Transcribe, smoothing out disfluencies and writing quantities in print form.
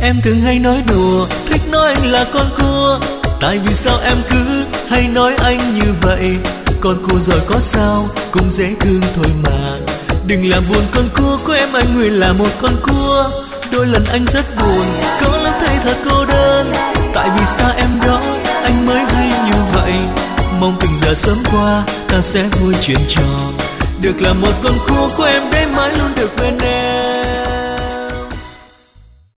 Em thường hay nói đùa, thích nói anh là con cua. Tại vì sao em cứ hay nói anh như vậy? Con cua rồi có sao, cũng dễ thương thôi mà. Đừng làm buồn con cua của em, anh nguyện là một con cua. Đôi lần anh rất buồn, có lắm thấy thật cô đơn. Tại vì sao em đó, anh mới hay như vậy? Mong từng giờ sớm qua, ta sẽ vui chuyện trò. Được là một con cua của em để mãi luôn được bên em.